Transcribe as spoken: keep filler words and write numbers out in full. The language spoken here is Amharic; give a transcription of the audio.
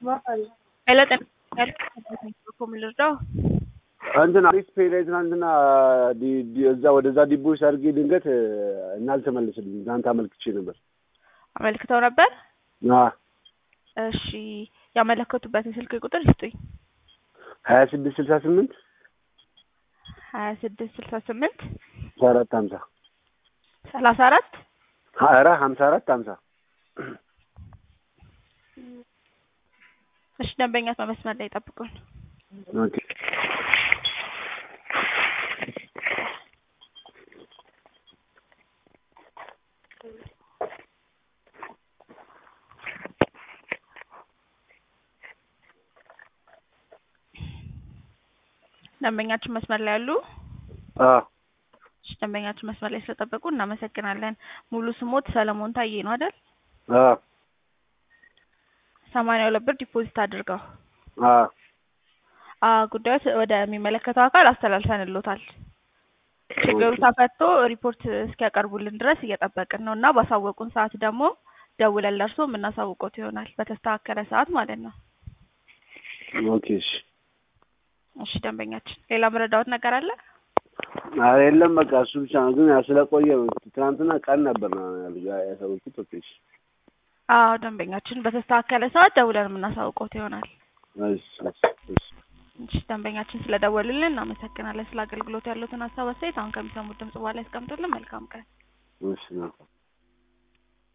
Ela tem como ልርዳው አንተና አሪፍ ፔሬዝ አንተና ዲ ዲ እዛ ወደዛ ዲቦስ አድርጌ ድንገት እናልተመለስልኝ ዛንታ አመልክቼ ነበር አመልክተው ነበር አ እሺ ያመለከቱበት ስልክ ቁጥር ይስጡኝ ሃያ ስድስት ስልሳ ስምንት ሃያ ስድስት ስልሳ ስምንት አራት ሃምሳ ሰላሳ አራት ሀራ ሃምሳ አራት ሃምሳ እሺ ደንበኛት በመስመር ላይ ጠብቁን ኦኬ ደንበኛችን መስመር ላይ አሉ አ እሺ ደንበኛችን መስመር ላይ ስለጠበቁ እናመሰግናለን ሙሉ ስሞት ሰለሞን ታዬ ነው አይደል አ ሰማንያ ሁለት ብር ዲፖዚት አድርገው አ አ ጉዳዩ ወደ የሚመለከተው አካል አስተላልፈንልዎታል ችግሩ ተፈቶ ሪፖርት እስኪያቀርቡልን ድረስ እየጠበቅን ነውና ባሳወቁን ሰዓት ደግሞ ደውለን ለርሶ ምናሳውቆት ይሆናል በተስተካከለ ሰዓት ማለት ነው ኦኬ እሺ እሺ ደንበኛችን ሌላ መረዳዎት ነገር አለ አይ የለም በቃ እሱ ብቻ ነው ግን ስለቆየ ትናንትና ቀን ነበር ያሳውቁት ኦኬ እሺ አዎ ደንበኛችን በተስተካከለ ሰዓት ደውለን ምናሳውቆት ይሆናል እሺ እሺ እሺ ደንበኛችን ስለደወሉልን እናመሰግናለን ስለ አገልግሎት ያሉትን ሀሳብ አስተያየት አሁን ከሚሰሙት ድምጽ በኋላ ያስቀምጡልን መልካም ቀን እሺ